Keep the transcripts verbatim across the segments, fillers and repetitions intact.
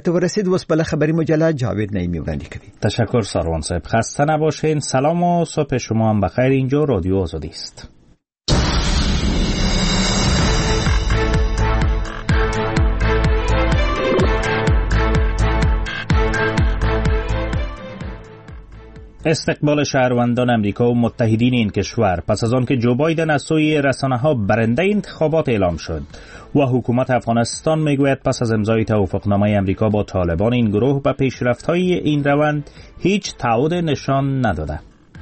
خدمت ورسید. واسه بالا خبری مجله جاوید نعیمی وړاندې کوي. تشکر ساروان صاحب. خسته نباشین. سلام و صبح شما هم بخیر. اینجا رادیو آزادی است. استقبال شهروندان امریکا و متحدین این کشور پس از آن که جو بایدن از سوی رسانه‌ها برنده انتخابات اعلام شد و حکومت افغانستان میگوید پس از امضای توافقنامه امریکا با طالبان این گروه به پیشرفت‌های این روند هیچ تعهد نشان نداده.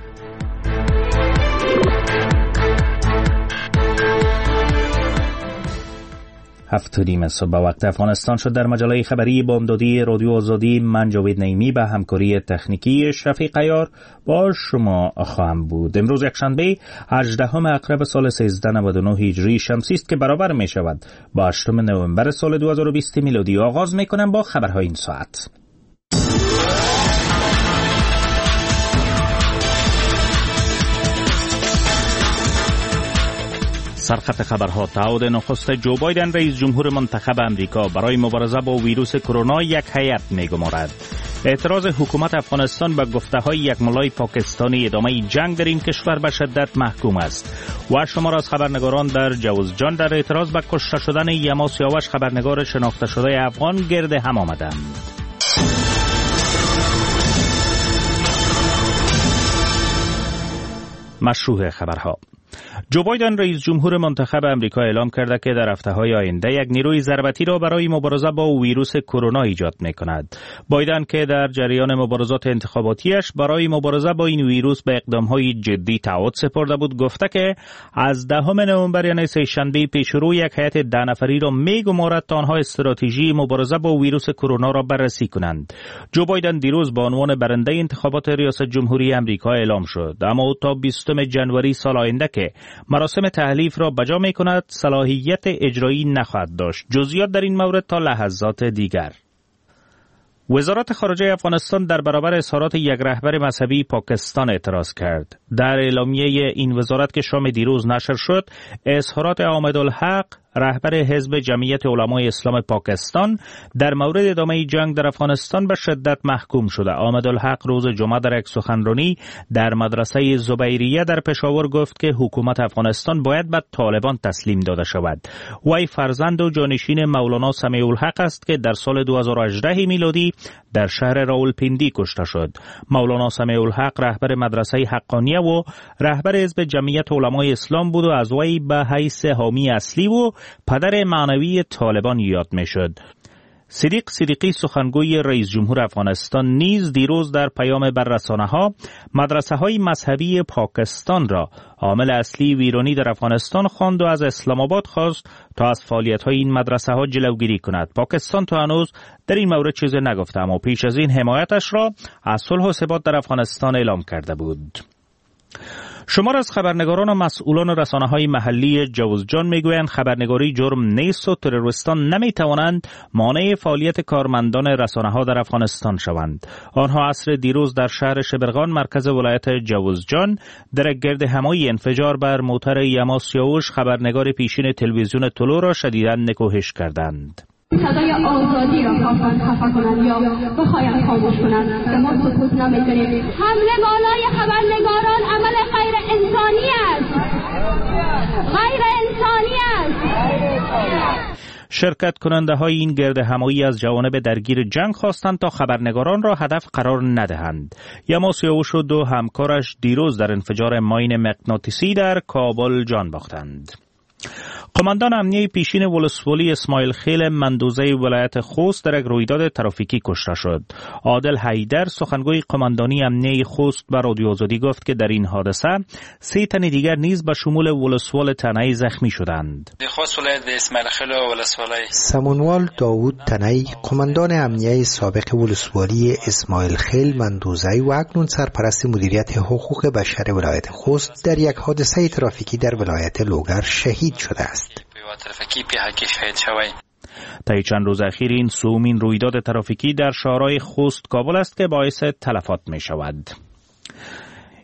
هفت و نیم صبح به وقت افغانستان شد. در مجله خبری بامدادی رادیو آزادی من جاوید نعیمی به همکاری تکنیکی شفیق عیار با شما خواهم بود. امروز یکشنبه هجدهم اکتبر سال سیزده نود و نه هجری شمسی است که برابر می شود با هشتم نوامبر سال دو هزار و بیست میلادی. آغاز می کنم با خبرهای این ساعت. سرخط خبرها. تعهد نخست جو بایدن رئیس جمهور منتخب امریکا برای مبارزه با ویروس کرونا یک هیئت می‌گمارد. اعتراض حکومت افغانستان به گفته‌های یک ملای پاکستانی ادامه جنگ در این کشور به شدت محکوم است. و شمار از خبرنگاران در جوزجان در اعتراض به کشته شدن یما سیاوش خبرنگار شناخته شده افغان گرد هم آمدند. مشروع خبرها. جو بایدن رئیس جمهور منتخب امریکا اعلام کرده که در هفته‌های آینده یک نیروی ضربتی را برای مبارزه با ویروس کرونا ایجاد می‌کند. بایدن که در جریان مبارزات انتخاباتیش برای مبارزه با این ویروس به اقدام‌های جدی تعهد سپرده بود، گفته که از دهم نوامبر یعنی سه‌شنبه پیشرو یک هیئت ده نفری را می‌گمارد تا آنها استراتژی مبارزه با ویروس کرونا را بررسی کنند. جو بایدن دیروز به عنوان برنده انتخابات ریاست جمهوری امریکا اعلام شد، اما تا بیستم ژانویه سال آینده که مراسم تحلیف را بجا می کند صلاحیت اجرایی نخواهد داشت. جزئیات در این مورد تا لحظات دیگر. وزارت خارجه افغانستان در برابر اظهارات یک رهبر مذهبی پاکستان اعتراض کرد. در اعلامیه این وزارت که شام دیروز نشر شد، اظهارات احمدالحق رهبر حزب جمعیت علمای اسلام پاکستان در مورد ادامه جنگ در افغانستان به شدت محکوم شده. احمدالحق روز جمعه در یک سخنرانی در مدرسه زبیریه در پشاور گفت که حکومت افغانستان باید به طالبان تسلیم داده شود. وی فرزند و جانشین مولانا سمیع الحق است که در سال دو هزار و هجده میلادی در شهر راولپیندی کشته شد. مولانا سمیع الحق رهبر مدرسه حقانیه و رهبر حزب جمعیت علمای اسلام بود و از وی به حیث حامی اصلی و پدر معنوی طالبان یاد می شد. صدیق صدیقی سخنگوی رئیس جمهور افغانستان نیز دیروز در پیام بر رسانه‌ها مدرسه های مذهبی پاکستان را عامل اصلی ویرانی در افغانستان خواند و از اسلام آباد خواست تا از فعالیت های این مدرسه ها جلوگیری کند. پاکستان تا هنوز در این مورد چیزی نگفته، اما پیش از این حمایتش را از صلح و ثبات در افغانستان اعلام کرده بود. شمار از خبرنگاران و مسئولان رسانه‌های محلی جوزجان میگویند خبرنگاری جرم نیست و تروریستان نمیتوانند مانع فعالیت کارمندان رسانه‌ها در افغانستان شوند. آنها عصر دیروز در شهر شبرغان مرکز ولایت جوزجان در گرد همایی انفجار بر موتر یما سیاوش خبرنگار پیشین تلویزیون طلوع را شدیداً نکوهش کردند. صدای آزادی را خواهند خفه کنند یا بخواهند خاموش کنند که ما سکوت نمی‌کنیم. حمله بالای خبرنگاران عمل غیر انسانی است. غیر انسانی است. شرکت کننده های این گرد همایی از جوانب درگیر جنگ خواستند تا خبرنگاران را هدف قرار ندهند. یما سیاوش و دو همکارش دیروز در انفجار ماین مغناطیسی در کابل جان باختند. قماندان امنیه پیشین ولسوالی اسماعیل خیل مندوزه ولایت خوست در یک رویداد ترافیکی کشته شد. عادل حیدر سخنگوی قماندانی امنیه خوست به رادیو آزادی گفت که در این حادثه سه تن دیگر نیز به شمول ولسوال تنعی زخمی شدند. خوست ولایت اسماعیل خیل و ولسوالی سمونوال داوود تنعی قماندان امنیه سابق ولسوالی اسماعیل خیل مندوزه و اکنون سرپرست مدیریت حقوق بشر ولایت خوست در یک حادثه ترافیکی در ولایت لوگر شهید شده است. طی چند روز اخیر این سومین رویداد ترافیکی در شهرهای خوست کابل است که باعث تلفات می شود.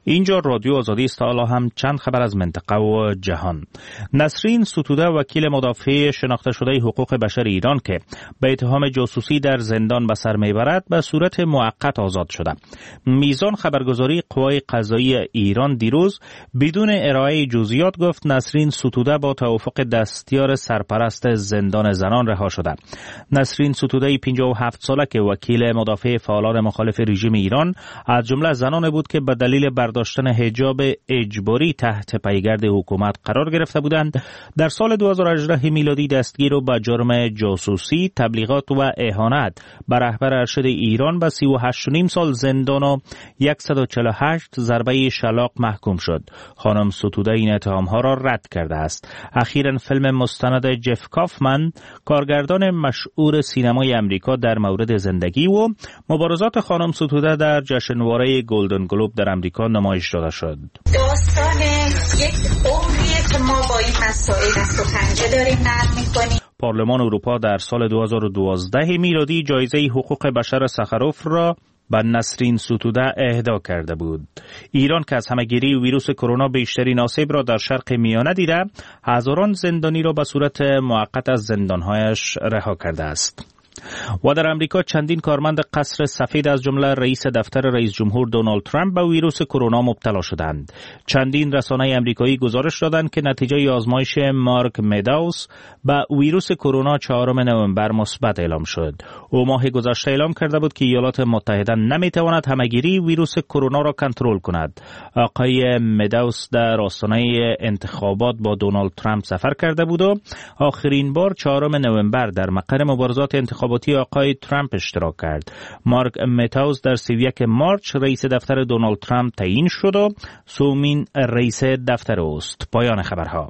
اینجا رادیو آزادی است. حالا هم چند خبر از منطقه و جهان. نسرین ستوده وکیل مدافع شناخته شده حقوق بشر ایران که به اتهام جاسوسی در زندان به سر میبرد به صورت موقت آزاد شده. میزان خبرگزاری قوای قضایی ایران دیروز بدون ارائه جزئیات گفت نسرین ستوده با توافق دستیار سرپرست زندان زنان رها شده. نسرین ستوده پنجاه و هفت ساله که وکیل مدافع فعالان مخالف رژیم ایران از جمله زنان بود که به دلیل برداشتن حجاب اجباری تحت پیگرد حکومت قرار گرفته بودند در سال دو هزار و هجده میلادی دستگیر و به جرم جاسوسی، تبلیغات و اهانت به رهبر ارشد ایران به سی و هشت و نیم سال زندان و صد و چهل و هشت ضربه شلاق محکوم شد. خانم ستوده این اتهامها را رد کرده است. اخیراً فیلم مستند جف کافمن کارگردان مشهور سینمای امریکا در مورد زندگی و مبارزات خانم ستوده در جشنواره گلدن گلوب در امریکا نمایش داده شد. داستان یک عمریه که ما با این مسائل دست و پنجه داریم نرم می‌کنیم. پارلمان اروپا در سال دو هزار و دوازده میلادی جایزه حقوق بشر سخروف را به نسرین ستوده اهدا کرده بود. ایران که از همه‌گیری ویروس کرونا بیشترین آسیب را در شرق میانه دیده، هزاران زندانی را به صورت موقت از زندانهایش رها کرده است. و در امریکا چندین کارمند قصر سفید از جمله رئیس دفتر رئیس جمهور دونالد ترامپ به ویروس کرونا مبتلا شدند. چندین رسانه امریکایی گزارش دادند که نتیجه آزمایش مارک مداوس به ویروس کرونا چهارم نوامبر مثبت اعلام شد. او ماه گذشته اعلام کرده بود که ایالات متحده نمیتواند همه‌گیری ویروس کرونا را کنترل کند. آقای مداوس در آستانه انتخابات با دونالد ترامپ سفر کرده بود و آخرین بار چهارم نوامبر در مقر مبارزات انتخاباتی آقای ترامپ اشتراک کرد. مارک متاوس در سی و یک مارچ رئیس دفتر دونالد ترامپ تعیین شد و سومین رئیس دفتر اوست. پایان خبرها.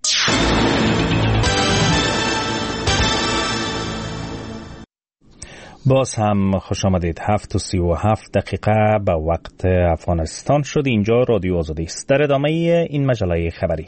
باز هم خوش آمدید. هفت و سی و هفت دقیقه به وقت افغانستان شد. اینجا رادیو آزادی است. در ادامه این مجله خبری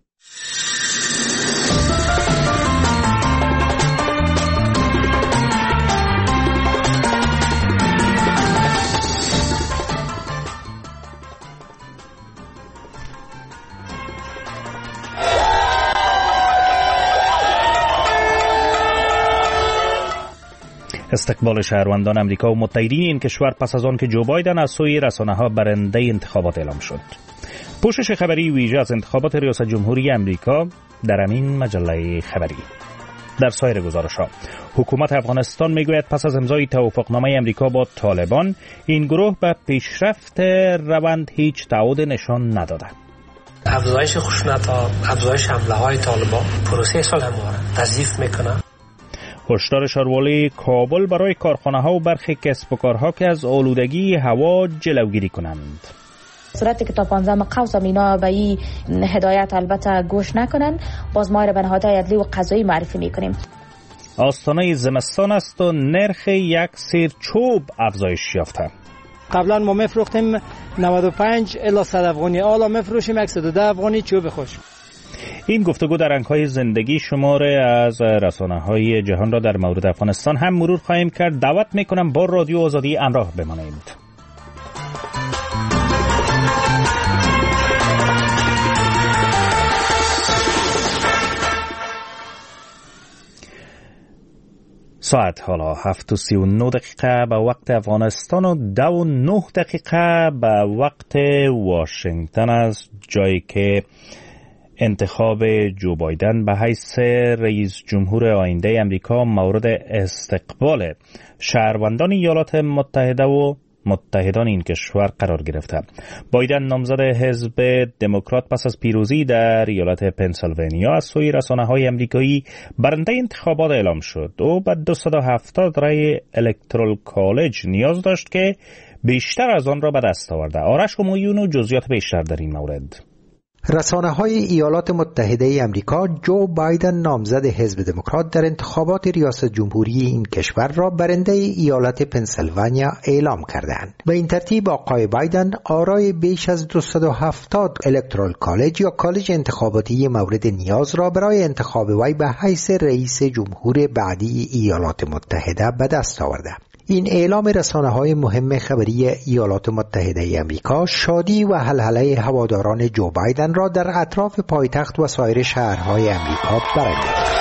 استقبال شهروندان امریکا و متحدین این کشور پس از آن که جو بایدن از سوی رسانه‌ها برنده انتخابات اعلام شد. پوشش خبری ویژه از انتخابات ریاست جمهوری امریکا در همین مجله خبری. در سایر گزارش‌ها حکومت افغانستان میگوید پس از امضای توافقنامه امریکا با طالبان این گروه به پیشرفت روند هیچ تعهد نشان نداده. افزایش خشونت‌ها، افزایش حمله‌های طالبان پروسه صلح ما را تضعیف می‌کنه. هشدار شاروالی کابل برای کارخانه‌ها و برخی کسب و کارها که از آلودگی هوا جلوگیری کنند. صورتی که تا پانزدهم قوس اینا به این هدایت البته گوش نکنن، باز ما را به نهادهای عدلی و قضایی معرفی میکنیم. آستانه زمستان است و نرخ یک سیر چوب افزایش یافته. قبلا ما میفروختیم نود و پنج الی صد افغانی، حالا میفروشیم صد و ده افغانی چوب خوش. این گفتگو در رنگ‌های زندگی شماره از رسانه‌های جهان را در مورد افغانستان هم مرور خواهیم کرد. دعوت می‌کنم با رادیو آزادی همراه بمانید. ساعت حالا هفت و سی و نه دقیقه به وقت افغانستان و دو و نه دقیقه به وقت واشنگتن است، جایی که انتخاب جو بایدن به حیث رئیس جمهور آینده امریکا مورد استقبال شهروندان ایالات متحده و متحدان این کشور قرار گرفته. بایدن نامزد حزب دموکرات پس از پیروزی در ایالت پنسیلوانیا از سوی رسانه‌های آمریکایی برنده انتخابات اعلام شد. او با دویست و هفتاد رای الکترال کالج نیاز داشت که بیشتر از آن را به دست آورده. آرش همایون و جزئیات بیشتر در این مورد. رسانه‌های ایالات متحده امریکا جو بایدن نامزد حزب دموکرات در انتخابات ریاست جمهوری این کشور را برنده ایالت پنسیلوانیا اعلام کردند. به این ترتیب آقای بایدن آرای بیش از دویست و هفتاد الکترال کالج یا کالج انتخاباتی مورد نیاز را برای انتخاب وی به حیث رئیس جمهور بعدی ایالات متحده به دست آورده. این اعلام رسانه‌های مهم خبری ایالات متحده آمریکا شادی و هلهله هواداران جو بایدن را در اطراف پایتخت و سایر شهرهای آمریکا برانگیخت.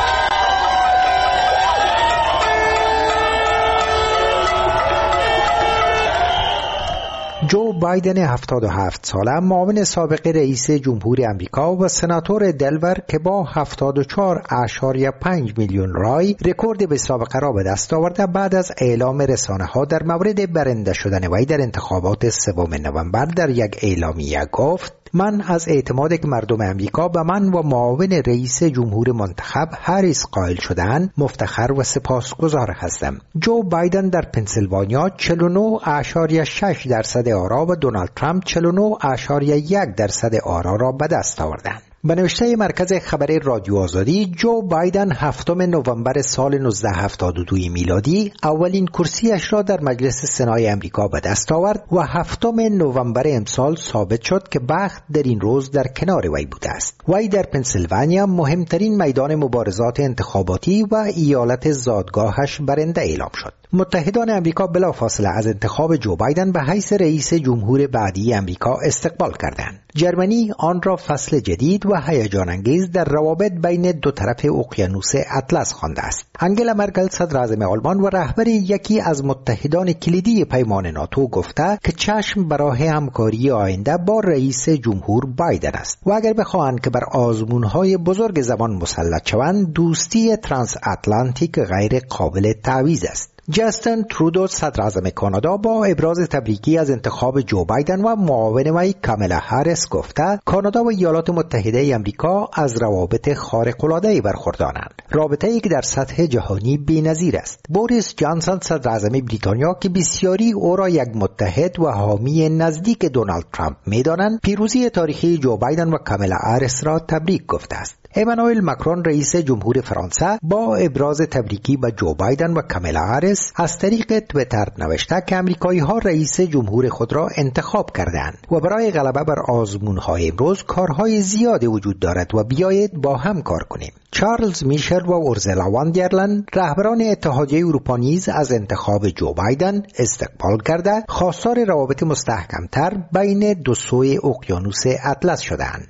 جو بایدن هفتاد و هفت ساله معاون سابق رئیس جمهور آمریکا و سناتور دلور که با هفتاد و چهار اشاریه پنج میلیون رای رکورد به سابقه را به دست آورده بعد از اعلام رسانه‌ها در مورد برنده شدن وی در انتخابات سوم نوامبر در یک اعلامیه گفت: من از اعتمادی که مردم امریکا به من و معاون رئیس جمهور منتخب هریس قائل شدند مفتخر و سپاسگزار هستم. جو بایدن در پنسیلوانیا چهل و نه اشاریه شش درصد آرا و دونالد ترامپ چهل و نه اشاریه یک درصد آرا را به دست آوردند. به نوشته مرکز خبری رادیو آزادی، جو بایدن هفتم نوامبر سال نوزده هفتاد و دو میلادی اولین کرسیش را در مجلس سنای امریکا به دست آورد و هفتم نوامبر امسال ثابت شد که بخت در این روز در کنار وی بوده است. وی در پنسیلوانیا مهمترین میدان مبارزات انتخاباتی و ایالت زادگاهش برنده اعلام شد. متحدان امریکا بلافاصله از انتخاب جو بایدن به حیث رئیس جمهور بعدی امریکا استقبال کردند. جرمنی آن را فصل جدید و هیجان انگیز در روابط بین دو طرف اقیانوس اطلس خوانده است. انگلا مرکل صدر اعظم آلمان و رهبر یکی از متحدان کلیدی پیمان ناتو گفته که چشم برای همکاری آینده با رئیس جمهور بایدن است و اگر بخواهند که بر آزمونهای بزرگ زمان مسلط شوند، دوستی ترانس اتلانتیک غیر قابل تعویض است. جاستین ترودو صدر اعظم کانادا با ابراز تبریکی از انتخاب جو بایدن و معاون وی کاملا هریس گفته کانادا و ایالات متحده آمریکا از روابط خارق‌العاده‌ای برخوردارند، رابطه‌ای که در سطح جهانی بی‌نظیر است. بوریس جانسون صدر اعظم بریتانیا که بسیاری او را یک متحد و حامی نزدیک دونالد ترامپ می‌دانند، پیروزی تاریخی جو بایدن و کاملا هریس را تبریک گفته است. امانوئل ماکرون رئیس جمهور فرانسه با ابراز تبریکی به جو بایدن و کاملا هریس از طریق توییتر نوشته که امریکایی‌ها رئیس جمهور خود را انتخاب کردند و برای غلبه بر آزمون‌های امروز کارهای زیادی وجود دارد و بیایید با هم کار کنیم. چارلز میشل و اورزلا وان در لین رهبران اتحادیه اروپا نیز از انتخاب جو بایدن استقبال کرده خواستار روابط مستحکم‌تر بین دو سوی اقیانوس اطلس شدند.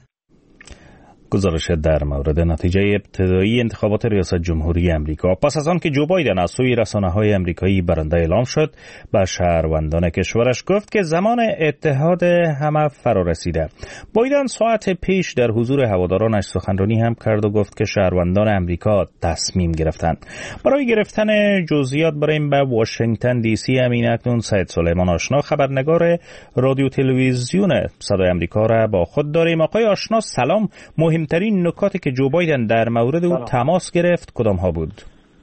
گزارش در مورد نتیجه ابتدایی انتخابات ریاست جمهوری امریکا پس از آن که جو بایدن از سوی رسانه‌های امریکایی برنده اعلام شد، به شهروندان کشورش گفت که زمان اتحاد همه فرا رسیده. بایدن ساعت پیش در حضور هوادارانش سخنرانی هم کرد و گفت که شهروندان امریکا تصمیم گرفتند. برای گرفتن جزئیات بریم به واشنگتن دی سی. همین اکنون سید سلیمان آشنا خبرنگار رادیو تلویزیون صدای امریکا را با خود داریم. آقای آشنا سلام. مهم مهمترین نکاتی که جو بایدن در مورد او تماس گرفت کدام ها بود؟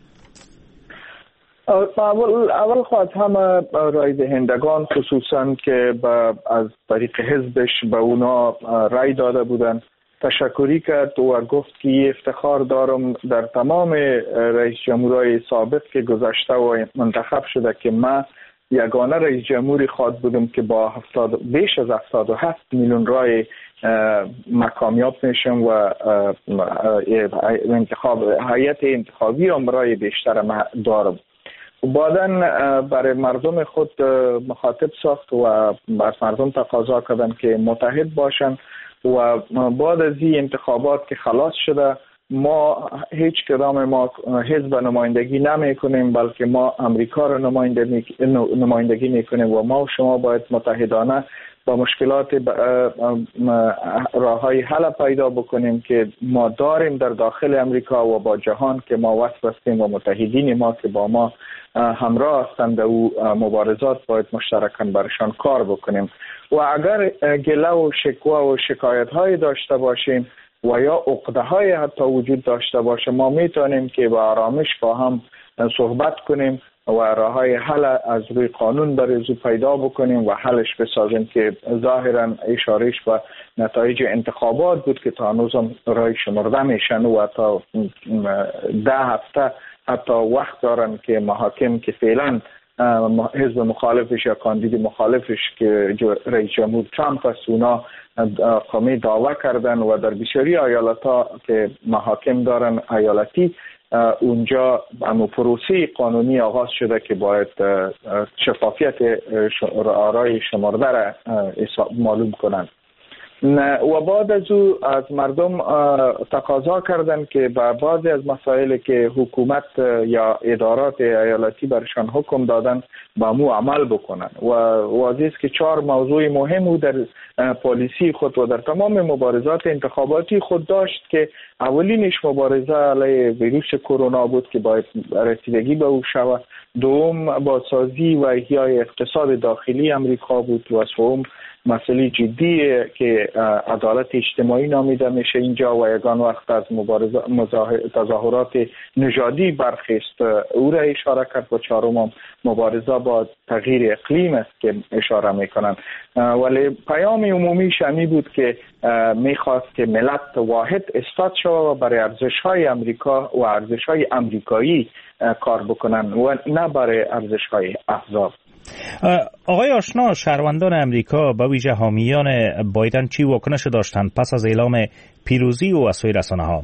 اول اول خواهد همه رای دهندگان خصوصا که از طریق حزبش به اونا رای داده بودن تشکری کرد و گفت که افتخار دارم در تمام رئیس جمهورهای سابق که گذشته و منتخب شده که من یگانه رئیس جمهوری خواهد بودم که با هفتاد بیش از هفتاد و هفت میلیون رای ما کامیاب میشم و انتخاب هیئت انتخابی هم رای بیشتر ما دارم. بعدن برای مردم خود مخاطب ساخت و از مردم تقاضا کردن که متحد باشن و بعد از این انتخابات که خلاص شده ما هیچ کدام ما حزب نمایندگی نمی کنیم بلکه ما امریکا را نمایندگی می کنیم و ما و شما باید متحدانه با مشکلات راههای حل پیدا بکنیم که ما داریم در داخل امریکا و با جهان که ما وصل هستیم و متحدین ما که با ما همراه هستند و مبارزات باید مشترکاً برشان کار بکنیم و اگر گله و شکوه و شکایت های داشته باشیم و یا عقده های حتی وجود داشته باشه ما میتونیم که با آرامش با هم صحبت کنیم و راه های حل از روی قانون برای پیدا بکنیم و حلش بسازیم که ظاهرا اشارهش به نتایج انتخابات بود که تا هنوزم رای شمرده میشن و تا ده هفته حتی وقت دارن که محاکم که فعلا حزب مخالفش یا کاندید مخالفش که رئیس جمهور ترامپ است اونا قامی دعوا کردن و در بسیاری ایالت‌ها که محاکم دارن ایالتی اونجا اما پروسه قانونی آغاز شده که باید شفافیت آرای شمارده را معلوم کنند. و بعد از او از مردم تقاضا کردند که با بعضی از مسائل که حکومت یا ادارات ایالتی برشان حکم دادن با مو عمل بکنن و واضح است که چهار موضوع مهم در پالیسی خود و در تمام مبارزات انتخاباتی خود داشت که اولینش مبارزه علیه ویروس کرونا بود که باید رسیدگی به او شود، دوم بازسازی و احیای اقتصاد داخلی امریکا بود و سوم مسئله جدی که عدالت اجتماعی نامیده میشه اینجا و یگان وقت از مبارزه تظاهرات نژادی برخیست او را اشاره کرد و چهارم مبارزه با تغییر اقلیم است که اشاره میکنن. ولی پیام عمومی شمی بود که میخواست که ملت واحد استاد شود و برای ارزش‌های امریکا و ارزش‌های امریکایی کار بکنن و نه برای ارزش‌های احزاب. آقای آشنا، شهروندان امریکا به ویژه حامیان بایدن چی واکنش داشتند پس از اعلام پیروزی او از سوی رسانه‌ها؟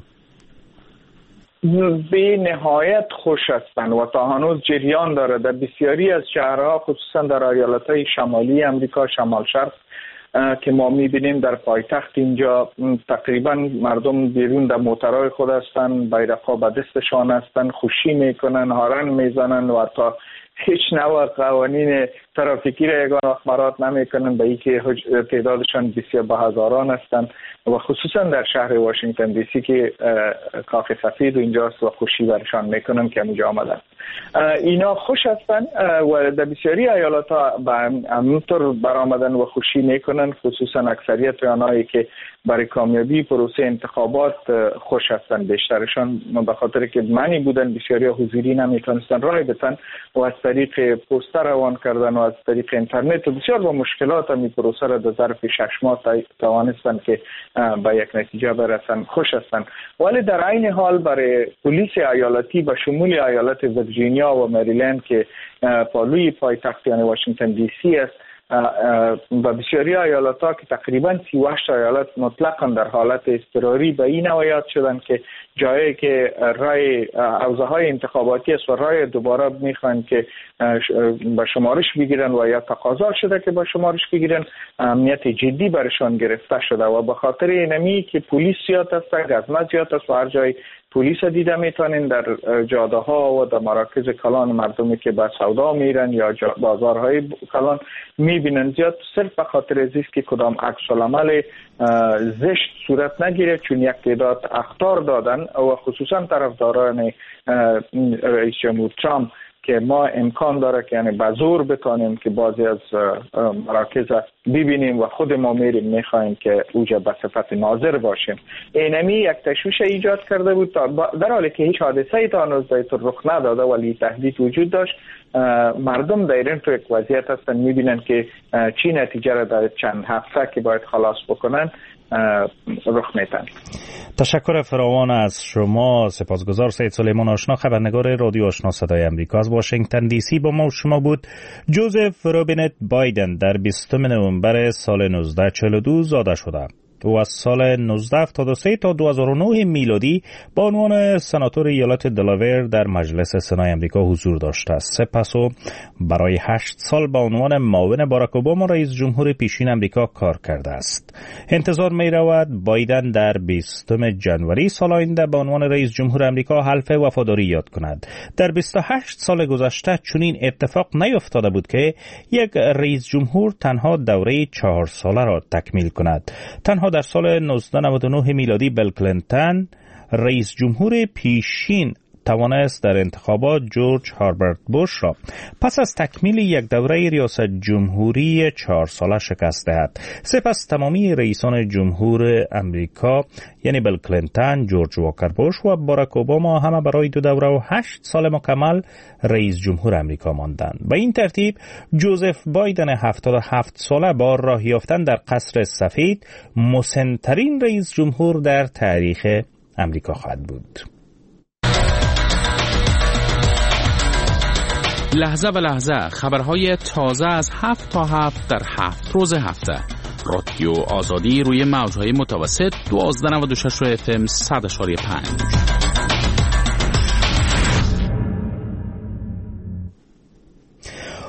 به نهایت خوش هستند و تا هنوز جریان داره در بسیاری از شهرها، خصوصا در ایالت‌های شمالی امریکا، شمال شرق که ما می‌بینیم در پایتخت اینجا تقریبا مردم بیرون در موترهای خود هستند، بیرق‌ها به دستشان هستند، خوشی میکنن، هارن میزنن و تا هیچ نوع قوانین ترافیکی را یگان اخبارات نمیکنن به اینکه تعدادشان بسیار به هزاران هستند و خصوصا در شهر واشنگتن دی سی که کاخ سفید اینجاست و خوشی برشان میکنن که اینجا آمدن. اینا خوش هستند و در بسیاری ایالات ها به همینطور برآمدن و خوشی میکنن، خصوصا اکثریت آنهایی که برای کامیابی پروسه انتخابات خوش هستند. بیشترشان به خاطر که معنی بودن بسیاری حضوری نمیتونستن رای بدن و از طریق پوستر روان کردن و از طریق اینترنت و بسیار با مشکلات می پروسه را در ظرف شش ماه توانستن که به یک نتیجه برسن. خوش هستند. ولی در عین حال برای پلیس ایالتی به شمول ایالت ویرجینیا و مریلند که پالوی پایتخت یعنی واشنگتن دی سی است و بسیاری ایالت‌ها که تقریباً سی و هشت ایالت مطلقاً در حالت اضطراری به این نوعیت شدن که جایی که رای حوزه‌های انتخاباتی است و رای دوباره میخوان که به شمارش بگیرن و یا تقاضا شده که به شمارش بگیرن، امنیت جدی برشان گرفته شده و به خاطر اینمی که پلیس زیاد است، گزمه زیاد است و هر جای پلیس دیده میتونین در جاده ها و در مراکز کلان مردمی که به سودا میرن یا بازارهای کلان میبینن زیاد، صرف به خاطر از است که کدام عکس العمل زشت صورت نگیره، چون یک تعداد اخطار دادن و خصوصا طرفداران رئیس جمهور ترامپ که ما امکان داره که یعنی به زور بتانیم که بعضی از مراکز ببینیم و خود ما میریم میخوایم که اوجا به صفت ناظر باشیم. اینمی یک تشویش ایجاد کرده بود در حالی که هیچ حادثه‌ای تا هنوز رخ نداده ولی تهدید وجود داشت. مردم در این تو یک وضعیت هستن میبینن که چی نتیجه را در چند هفته که باید خلاص بکنن رخ میدن. تشکر فراوان از شما. سپاسگزار. سید سلیمان آشنا، خبرنگار رادیو آشنا صدای امریکا از واشنگتن دی سی با ما و شما بود. جوزف رابینت بایدن در بیستم نوامبر سال نوزده چهل و دو زاده شده. او از سال نوزده هفتاد و سه تا دو هزار و نه میلادی با عنوان سناتور ایالت دلاور در مجلس سنای امریکا حضور داشته است. سپس او برای هشت سال با عنوان معاون باراک اوباما رئیس جمهور پیشین امریکا کار کرده است. انتظار می رود بایدن در بیستم جنوری سال آینده به عنوان رئیس جمهور امریکا حلف وفاداری یاد کند. در بیست و هشت سال گذشته چنین اتفاق نیفتاده بود که یک رئیس جمهور تنها دوره چهار ساله را تکمیل کند. تنها در سال نوزده نود و نه میلادی بیل کلینتون رئیس جمهور پیشین توانست در انتخابات جورج هربرت بوش را پس از تکمیل یک دوره ریاست جمهوری چهار ساله شکست دهد. سپس تمامی رئیسان جمهور امریکا یعنی بیل کلینتون، جورج واکر بوش و باراک اوباما همه برای دو دوره و هشت سال مکمل رئیس جمهور امریکا ماندند. به این ترتیب جوزف بایدن هفتاد و هفت ساله با راه یافتن در قصر سفید مسن‌ترین رئیس جمهور در تاریخ امریکا خواهد بود. لحظه به لحظه خبرهای تازه از هفت تا هفت در هفت روز هفته. رادیو آزادی روی موجهای متوسط دوازده نود و شش اف ام صد و پنج.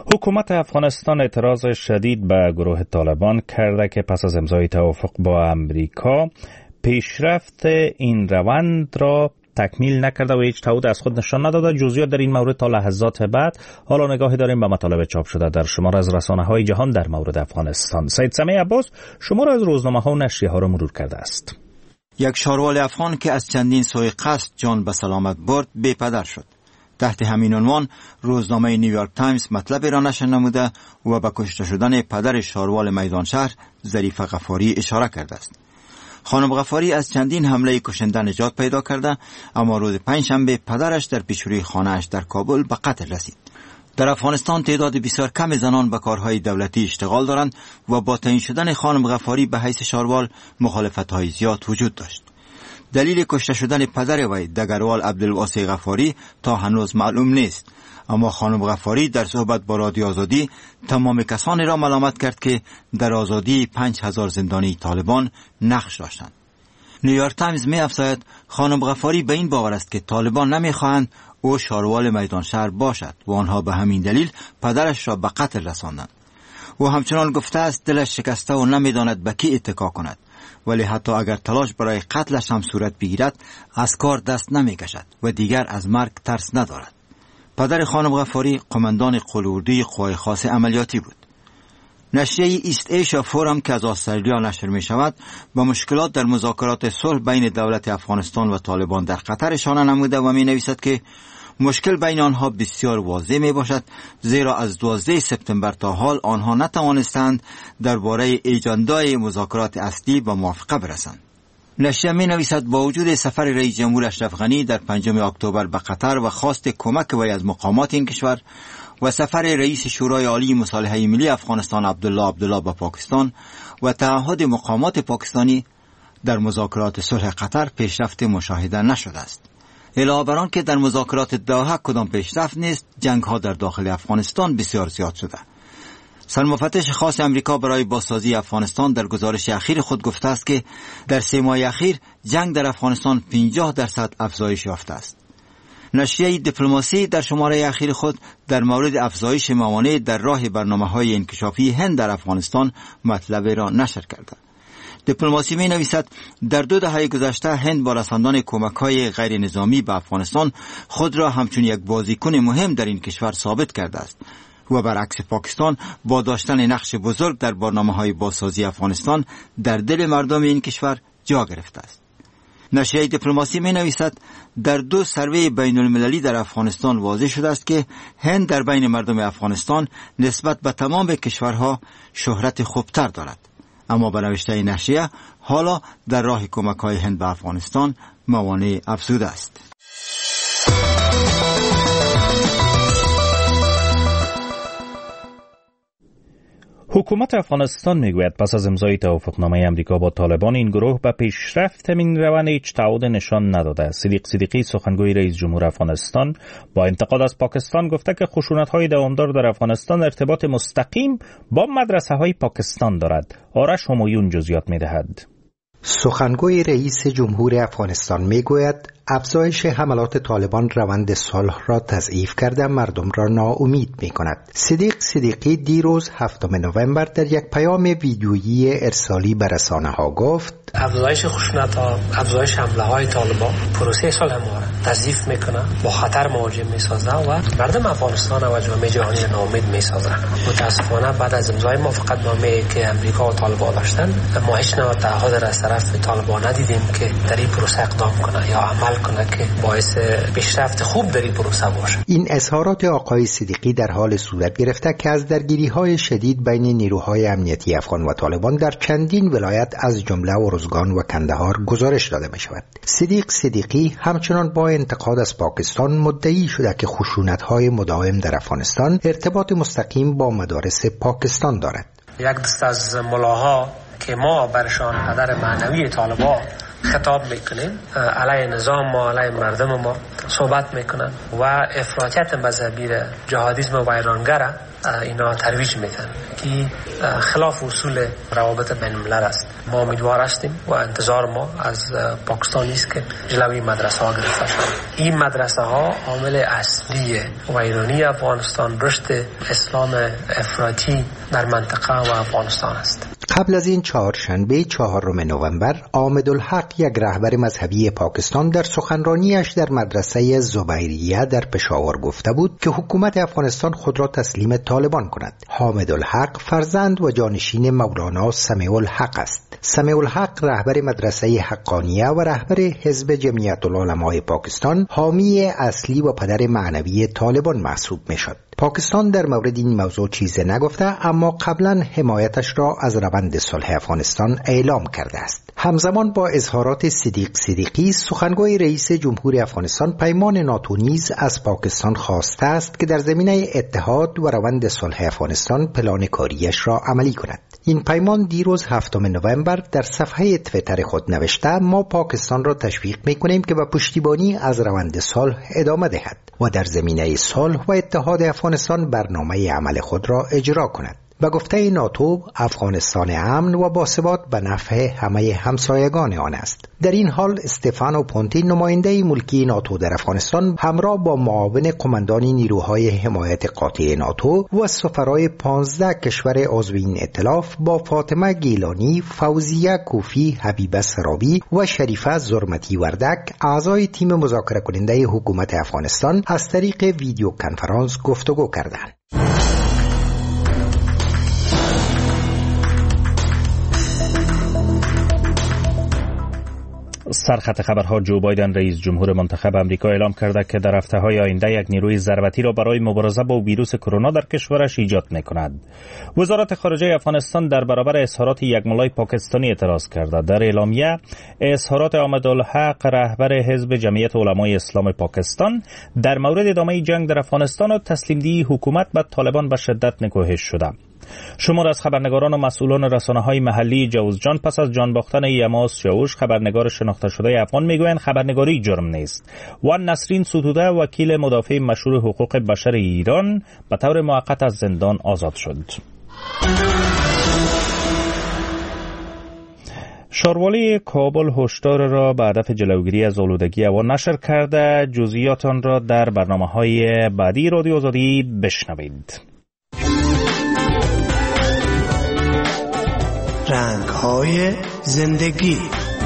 حکومت افغانستان اعتراض شدید به گروه طالبان کرده که پس از امضای توافق با امریکا پیشرفت این روند را تکمیل نکرده و هیچ تعهد از خود نشان نداده. جزئیات در این مورد تا لحظات بعد. حالا نگاهی داریم به مطالب چاپ شده در شمار از رسانه‌های جهان در مورد افغانستان. سید سمیع عباس شمار از روزنامه‌ها و نشریه‌ها را مرور کرده است. یک شاروال افغان که از چندین سوء قصد جان به سلامت برد بی پدر شد. تحت همین عنوان روزنامه نیویورک تایمز مطلب را نشر نموده و به کشته شدن پدر شاروال میدان شهر ظریف غفاری اشاره کرده است. خانم غفاری از چندین حمله کشنده نجات پیدا کرده، اما روز پنجشنبه پدرش در پیشروی خانه‌اش در کابل به قتل رسید. در افغانستان تعداد بسیار کم زنان به کارهای دولتی اشتغال دارند و با تعیین شدن خانم غفاری به حیث شاروال مخالفت‌های زیاد وجود داشت. دلیل کشته شدن پدر وی دگروال عبدالواسع غفاری تا هنوز معلوم نیست، اما خانم غفاری در صحبت با رادیو آزادی تمام کسانی را ملامت کرد که در آزادی پنج هزار زندانی طالبان نقش داشتند. نیویورک تایمز می افزاید خانم غفاری به این باور است که طالبان نمیخواهند او شاروال میدان شهر باشد و آنها به همین دلیل پدرش را به قتل رساندند. او همچنان گفته است دلش شکسته و نمیداند به کی اتکا کند، ولی حتی اگر تلاش برای قتلش هم صورت بگیرد از کار دست نمی کشد و دیگر از مرگ ترس ندارد. پدر خانم غفاری قماندان قلوردی قوای خاص عملیاتی بود. نشریه ایست ایشیا فورم که از استرالیا نشر می شود با مشکلات در مذاکرات صلح بین دولت افغانستان و طالبان در قطر اشاره نموده و می نویسد که مشکل بین آنها بسیار واضح می باشد، زیرا از دوازده سپتامبر تا حال آنها نتوانستند درباره اجندای مذاکرات اصلی به موافقه برسند. نشریه می نویسد با وجود سفر رئیس جمهور اشرف غنی در پنجم اکتبر به قطر و خواست کمک وی از مقامات این کشور و سفر رئیس شورای عالی مصالحه ملی افغانستان عبدالله عبدالله به پاکستان و تعهد مقامات پاکستانی در مذاکرات صلح قطر پیشرفت مشاهده نشده است. علاوه بر آن که در مذاکرات دوحه کدام پیشرفت نیست، جنگ ها در داخل افغانستان بسیار زیاد شده. سرمفتش خاص امریکا برای بازسازی افغانستان در گزارش اخیر خود گفته است که در سه ماه اخیر جنگ در افغانستان پنجاه درصد افزایش یافته است. نشریه دیپلماسی در شماره اخیر خود در مورد افزایش موانع در راه برنامه‌های انکشافی هند در افغانستان مطلب را نشر کرده. دیپلماسی می نویسد در دو دهه گذشته هند با رساندن کمک‌های غیر نظامی به افغانستان خود را همچون یک بازیکن مهم در این کشور ثابت کرده است و برعکس پاکستان با داشتن نقش بزرگ در برنامه‌های بازسازی افغانستان در دل مردم این کشور جا گرفته است. نشریه دیپلماسی می نویسد در دو سروی بین المللی در افغانستان واضح شده است که هند در بین مردم افغانستان نسبت به تمام کشورها شهرت خوبتر دارد، اما به نوشته نشریه حالا در راه کمک‌های هند به افغانستان موانع افزوده است. حکومت افغانستان میگوید پس از امضای توافقنامه امریکا با طالبان این گروه به پیشرفت این روند هیچ تعهد نشان نداده. صدیق صدیقی سخنگوی رئیس جمهور افغانستان با انتقاد از پاکستان گفته که خشونت‌های دوامدار در افغانستان ارتباط مستقیم با مدرسه‌های پاکستان دارد. آرش همایون جزئیات می‌دهد. سخنگوی رئیس جمهور افغانستان میگوید افزایش حملات طالبان روند صلح را تضعیف کرده مردم را ناامید می کند. صدیق صدیقی دیروز هفتم نوامبر در یک پیام ویدیویی ارسالی به رسانه ها گفت افزایش خشونت ها، افزایش حمله های طالبان پروسه صلح ما را تضعیف میکنه، با خطر مواجه میسازه و مردم افغانستان و جامعه جهانی را ناامید میسازه. متاسفانه بعد از امضای موافقتنامه که امریکا و طالبان داشتن، ما هیچ نوع تعهد را از طرف طالبان ندیدیم که در این پروسه اقدام کنه یا عمل کنه که باعث پیشرفت خوب در این پروسه باشه. این اظهارات آقای صدیقی در حال صورت گرفته که از درگیری‌های شدید بین نیروهای امنیتی افغان و طالبان در چندین ولایت از جمله ارزگان و کندهار گزارش داده می شود. صدیق صدیقی همچنان با انتقاد از پاکستان مدعی شده که خشونت‌های مداوم در افغانستان ارتباط مستقیم با مدارس پاکستان دارد. یک دست از ملاها که ما برشان پدر معنوی طالبان خطاب میکنیم، علیه نظام ما، علیه مردم ما صحبت میکنن و افراطیت مذهبی را، جهادیسم ویرانگر اینا ترویج میدن که خلاف اصول روابط بین الملل است. ما امیدوار هستیم و انتظار ما از پاکستان است که جلوی مدرسه ها گرفته شود. این مدرسه ها عامل اصلی ویرانی افغانستان، رشد اسلام افراطی در منطقه و افغانستان است. قبل از این چهارشنبه چهارم نوامبر عامدالحق، یک رهبر مذهبی پاکستان، در سخنرانیش در مدرسه زبیریه در پشاور گفته بود که حکومت افغانستان خود را تسلیم طالبان کند. حامدالحق فرزند و جانشین مولانا سمیع الحق است. سمیع الحق رهبر مدرسه حقانیه و رهبر حزب جمعیت العلماء پاکستان، حامی اصلی و پدر معنوی طالبان محسوب می شد. پاکستان در مورد این موضوع چیزی نگفته، اما قبلا حمایتش را از روند صلح افغانستان اعلام کرده است. همزمان با اظهارات صدیق صدیقی، سخنگوی رئیس جمهور افغانستان، پیمان ناتو نیز از پاکستان خواسته است که در زمینه اتحاد و روند صلح افغانستان پلان کاریش را عملی کند. این پیمان دیروز هفتم نوامبر در صفحه توییتر خود نوشته: ما پاکستان را تشویق می‌کنیم که به پشتیبانی از روند صلح ادامه دهد و در زمینه صلح و اتحاد افغانستان برنامه عمل خود را اجرا کند. به گفته ناتو، افغانستان امن و باثبات به نفع همه همسایگان آن است. در این حال استفانو پونتی، نماینده ملکی ناتو در افغانستان، همراه با معاون قماندان نیروهای حمایت قاطع ناتو و سفرای پانزده کشور عضو این ائتلاف با فاطمه گیلانی، فوزیه کوفی، حبیبه سرابی و شریفه زرمتی وردک، اعضای تیم مذاکره کننده حکومت افغانستان، از طریق ویدیو کنفرانس گفتگو کردند. سرخط خبرها: جو بایدن رئیس جمهور منتخب امریکا اعلام کرده که در هفته‌های آینده یک نیروی ضربتی را برای مبارزه با ویروس کرونا در کشورش ایجاد می‌کند. وزارت خارجه افغانستان در برابر اظهارات یک ملای پاکستانی اعتراض کرده. در اعلامیه اظهارات عامدالحق، رهبر حزب جمعیت علمای اسلام پاکستان، در مورد ادامه جنگ در افغانستان و تسلیم‌دهی حکومت به طالبان به شدت نکوهش شده. شمار از خبرنگاران و مسئولان رسانه‌های محلی جوزجان پس از جان باختن یماس شاوش، خبرنگار شناخته شده افغان، میگویند خبرنگاری جرم نیست. و نسرین ستوده، وکیل مدافع مشهور حقوق بشر ایران، به طور موقت از زندان آزاد شد. شاروالی کابل هشدار را به هدف جلوگیری از آلودگی هوا نشر کرده. جزئیات آن را در برنامه‌های بعدی رادیو آزادی بشنوید. رنگ‌های زندگی.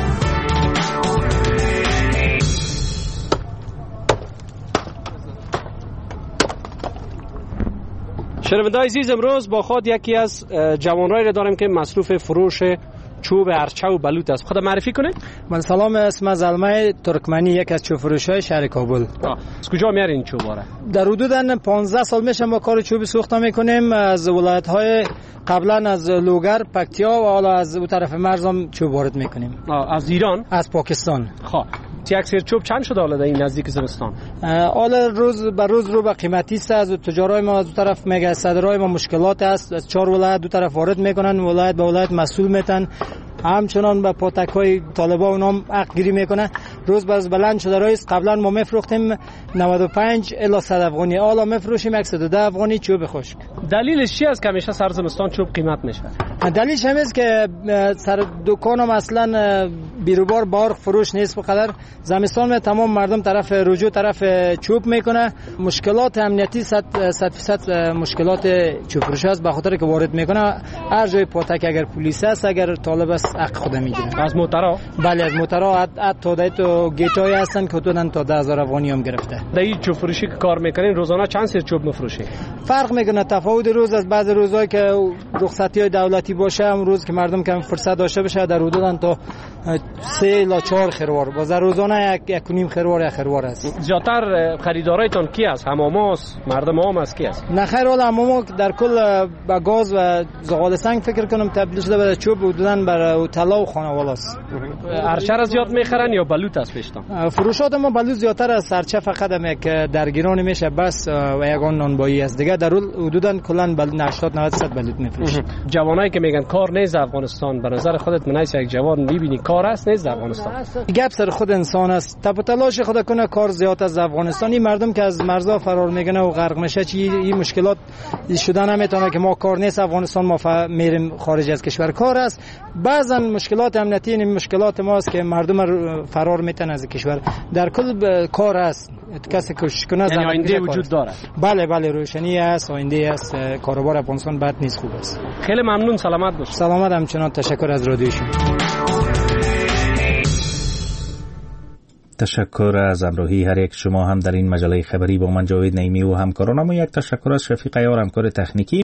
شنونده‌های عزیز، امروز با خود یکی از جوانایی را داریم که مصروف فروش چوب ارچه و بلوط است. خود معرفی کنید. من سلام، اسم زلمه ترکمنی، یک از چوب فروشای شهر کابل. از کجا میارین این چوبا را؟ در حدود پانزده سال میشه ما کار چوب سوخته میکنیم. از ولایت‌های قبلا از لوگر، پکتیا و حالا از اون طرف مرزم چوب وارد میکنیم. از ایران؟ از پاکستان. خب یک سر چوب چند شده حالا در این نزدیک زمستان؟ حالا روز به روز رو به قیمتی است. از تجارای ما از اون طرف میگه صدرای ما مشکلات است. از چهار ولایت دو طرف وارد میکنن، ولایت به ولایت مسئول میتن. همچنان به پاتک‌های طالبا اونام حق گیری میکنه. روز به روز بلند شده رئیس. قبلا ما میفروختیم نود و پنج الی صد افغانی، حالا میفروشیم صد و ده افغانی چوب خشک. دلیلش چی است که همیشه سر زمستان چوب قیمت میشه؟ دلیلش همین است که سر دکانم اصلا بیروبار بار فروش نیست. بقدر زمستان می تمام مردم طرف رجوع طرف چوب میکنه. مشکلات امنیتی صد درصد مشکلات چوب فروش است، به خاطر که وارد میکنه هر جای پاتک اگر پلیس است، اگر طالب است، حق خود میگیره. از موترا؟ بله از موترا. تا دایت و گیتای هستن که حدوداً تا ده هزار افغانی هم گرفته. در این چوب فروشی که کار میکنین روزانه چند سر چوب میفروشی؟ فرق میکنه. تفاوت روز از بعض روزایی که رخصتی های دولتی باشه، هم روز که مردم کم فرصت داشته باشه، در حدوداً تا سه تا چهار خروار. باز روزانه یک یک نیم خروار یک خروار است. زیاتر خریدارایتون کی است؟ حماماست، مردم عام است، کی است؟ نه خیر، حالا حماما در کل با گاز و زغال سنگ فکر کنم تبدیل شده به چوب، حدوداً بر طلا و خانوالاست. ارچه را زیاد میخرن یا بلوط است پیشتان؟ فروشات ما بلوط زیادتر است. ارچه فقط هم یک درگیران میشه بس و یگان نانبایی است. دیگه در حدوداً کلا بلوط هشتاد نود درصد بلوط میفروشه. جوانایی که میگن کار نیست افغانستان، به نظر خودت منایس یک جوان میبینی کار است نیست در افغانستان. گپ سر خود انسان است. تپ و تلاش خود کنه کار زیاد از افغانستانی مردم که از مرزها فرار میکنه و غرق میشه چی این مشکلات شده نمیتونه که ما کار نیست افغانستان ما ف... میریم خارج از کشور کار است. بعضا مشکلات امنیتی این مشکلات ماست که مردم فرار میتن از کشور. در کل کار است. کسی کوشش کنه یعنی آینده وجود داره. بله بله روشنی است، آینده است. کاروبار افغانستان بد نیست، خوب است. خیلی ممنون، سلامت باشید. سلامت همچنان، تشکر از رادیو شما. تشکر از همراهی هر یک شما هم در این مجله خبری با من جاوید نعیمی و همکارانم و یک تشکر از شفیق عیار همکار تکنیکی.